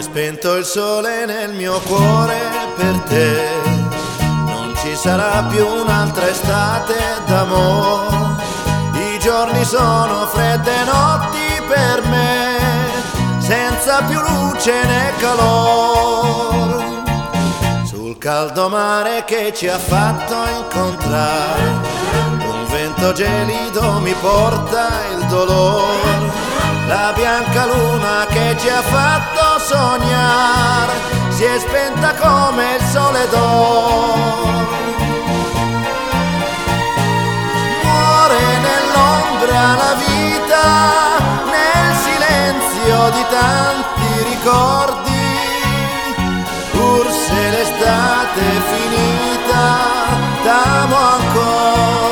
spento il sole nel mio cuore per te, non ci sarà più un'altra estate d'amore. I giorni sono fredde notti per me, senza più luce né calore. Sul caldo mare che ci ha fatto incontrare, un vento gelido mi porta il dolore. La bianca luna che ci ha fatto sognare si è spenta come il sole d'oro. Muore nell'ombra la vita, nel silenzio di tanti ricordi. Pur se l'estate è finita, t'amo ancora.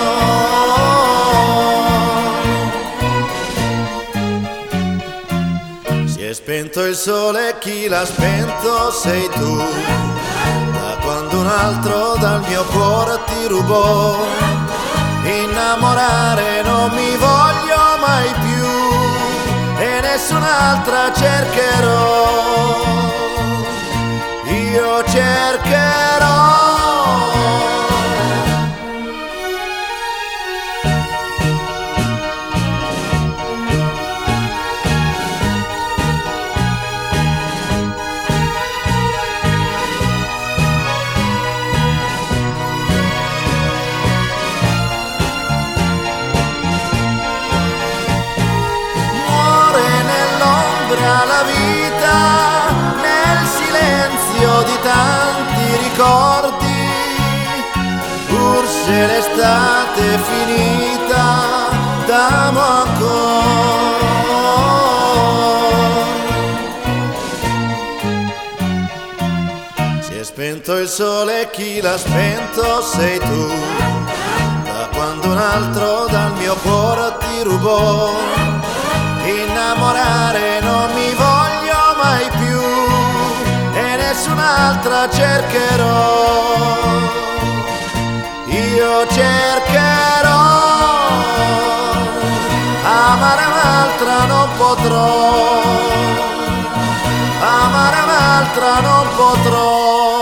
Si è spento il sole, chi l'ha spento sei tu. Da quando un altro dal mio cuore ti rubò, innamorare non mi voglio mai più e nessun'altra cercherò. Io cercherò. La vita nel silenzio di tanti ricordi, pur se l'estate è finita, t'amo ancora. Si è spento il sole, chi l'ha spento sei tu. Da quando un altro dal mio cuore ti rubò, innamorare non mi voglio mai più e nessun'altra cercherò. Io cercherò, amare un'altra non potrò, amare un'altra non potrò.